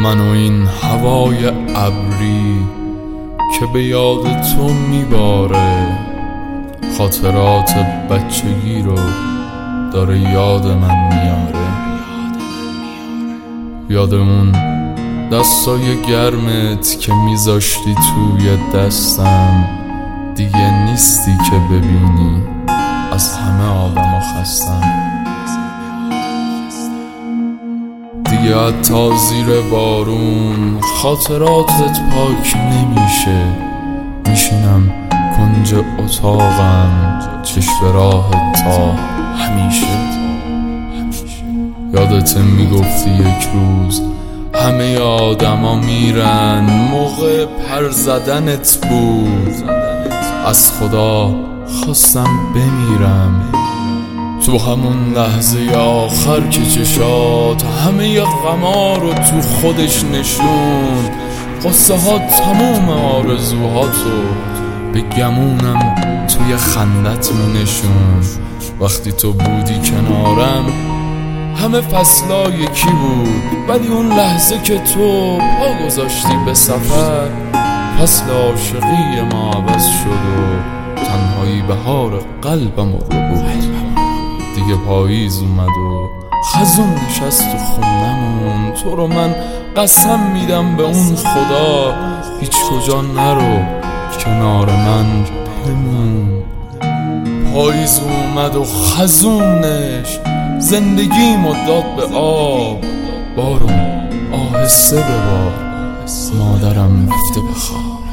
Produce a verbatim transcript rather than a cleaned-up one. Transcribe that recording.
من و این هوای ابری که به یاد تو میباره، خاطرات بچگی رو داره یاد من میاره. یادمون دستای گرمت که میذاشتی توی دستم، دیگه نیستی که ببینی از همه آدم خستم. دیگه حتی زیر بارون خاطراتت پاک نمیشه. میشینم کنج اتاقم چشم راه تا همیشه. یادت میگفتی یک روز همه آدما میرن، موقع پر زدنت بود از خدا خواستم بمیرم. تو همون لحظه آخر که چشات همه غما رو تو خودش نشون، قصه ها تموم آرزوهاتو به گمونم توی خندت می نشون. وقتی تو بودی کنارم همه فصلا یکی بود، ولی اون لحظه که تو پا گذاشتی به سفر، فصل عاشقی ما عوض شد و تنهایی بهار قلبم رو بود. دیگه پاییز اومد و خزون نشست تو خونمون. تو رو من قسم میدم به اون خدا هیچ کجا نرو، کنار من بمون. پاییز اومد و خزونش زندگیمو داد به آب. بارون آهسته ببار، مادرم گفته بخواب.